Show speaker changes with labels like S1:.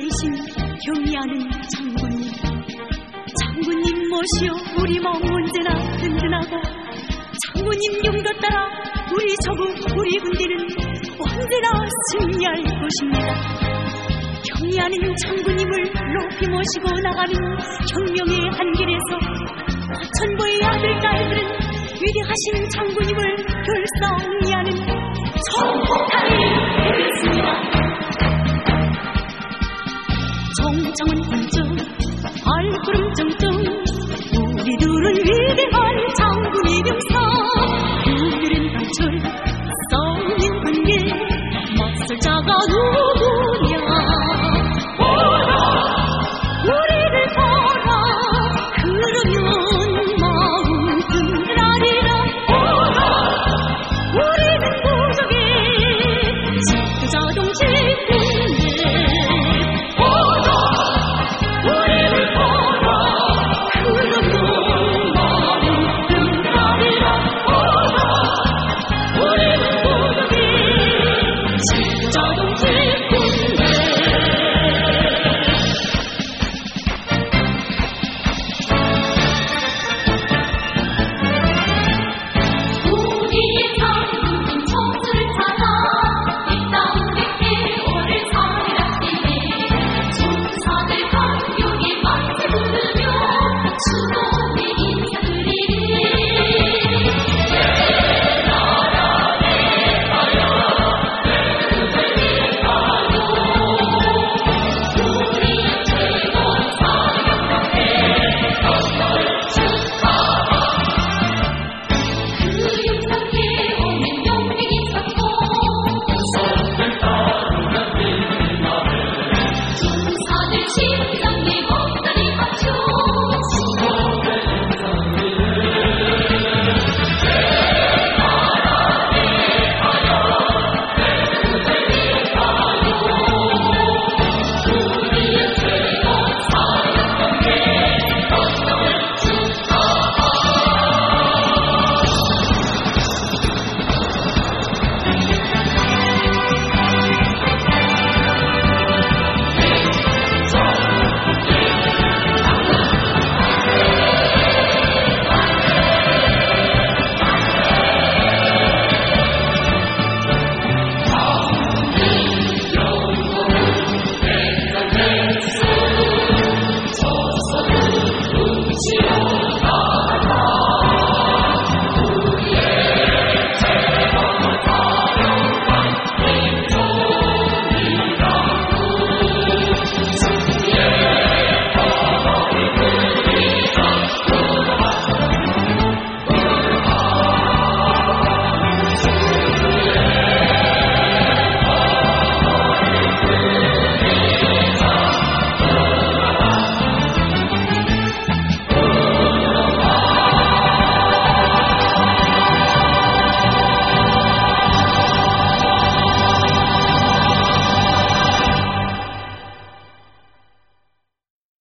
S1: 당신 경의하는 장군님, 장군님 모시어 우리 마음 언제나 든든하고, 장군님 용도 따라 우리 조국 우리 군대는 언제나 승리할 것입니다. 경의하는 장군님을 높이 모시고 나가는 혁명의 한길에서 천보의 아들 딸들은 위대하신 장군님을 결성하는 총폭탄이 되겠습니다. 정청은 번쩍 발걸음 정정, 우리들은 위대한